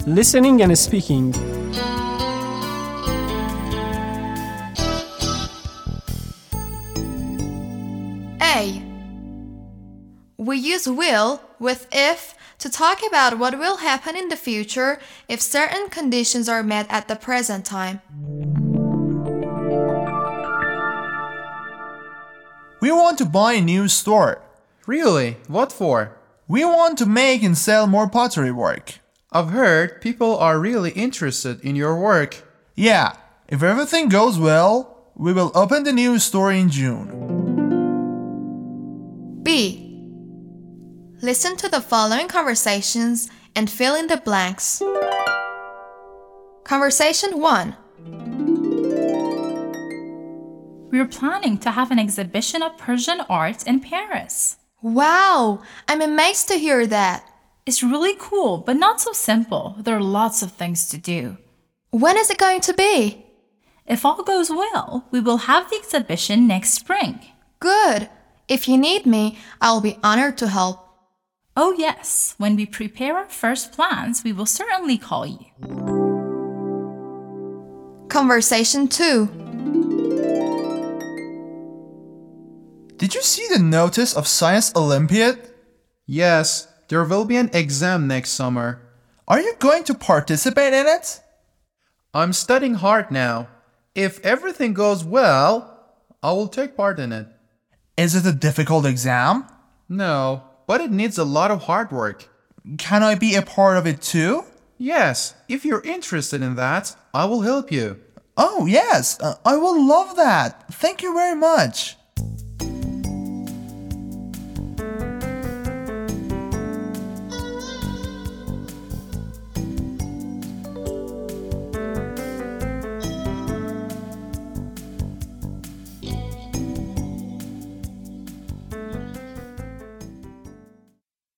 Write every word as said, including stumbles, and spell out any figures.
Listening and speaking. A. We use will with if to talk about what will happen in the future if certain conditions are met at the present time. We want to buy a new store. Really? What for? We want to make and sell more pottery work. I've heard people are really interested in your work. Yeah, if everything goes well, we will open the new store in June. B. Listen to the following conversations and fill in the blanks. Conversation one. We're planning to have an exhibition of Persian art in Paris. Wow, I'm amazed to hear that. It's really cool, but not so simple. There are lots of things to do. When is it going to be? If all goes well, we will have the exhibition next spring. Good. If you need me, I'll be honored to help. Oh yes, when we prepare our first plans, we will certainly call you. Conversation two. Did you see the notice of Science Olympiad? Yes, there will be an exam next summer. Are you going to participate in it? I'm studying hard now. If everything goes well, I will take part in it. Is it a difficult exam? No, but it needs a lot of hard work. Can I be a part of it too? Yes, if you're interested in that, I will help you. Oh, yes, uh, I will love that. Thank you very much.